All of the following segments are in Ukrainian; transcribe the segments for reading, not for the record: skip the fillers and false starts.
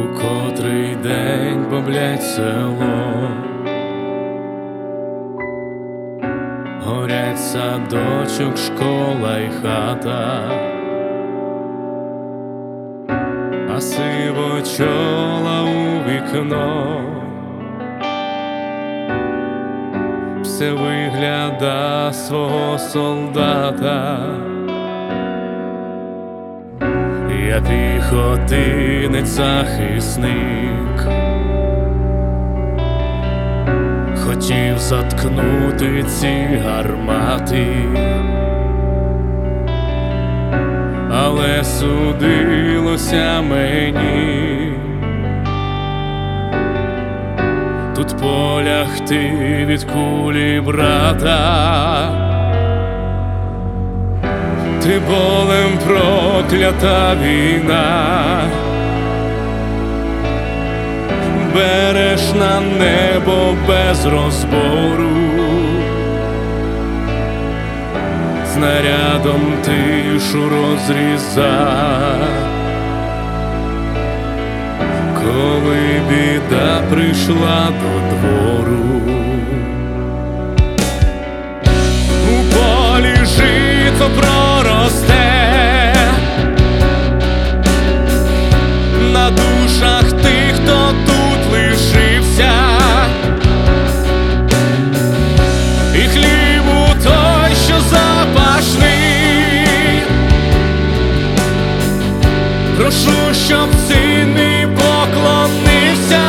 У котрий день бомблять село, горять садочок, школа й хата, а сивочола у вікно все вигляда свого солдата. Я піхотинець захисник, хотів заткнути ці гармати, але судилося мені тут полягти від кулі брата. Ти болем проклята війна, береш на небо без розбору, снарядом тишу розріза, коли біда прийшла до двору. У полі жито проросте, на душах тих, хто тут лишився, і хлібу той, що запашний. Прошу, щоб син мій поклонився.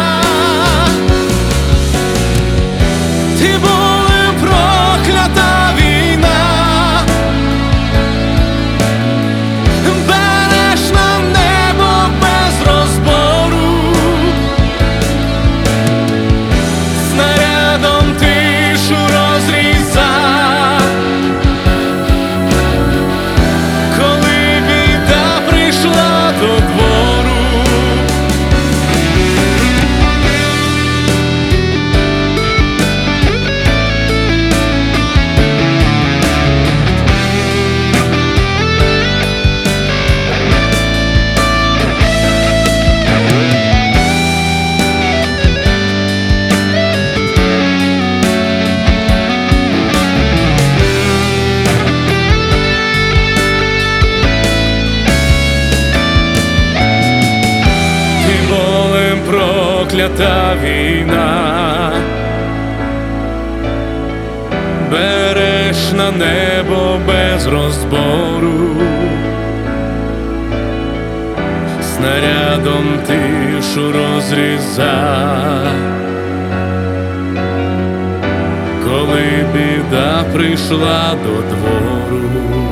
Ти болем проклята війна, береш на небо без розбору, снарядом тишу розріза, коли біда прийшла до двору. Проклята війна, береш на небо без розбору, снарядом тишу розріза, коли біда прийшла до двору.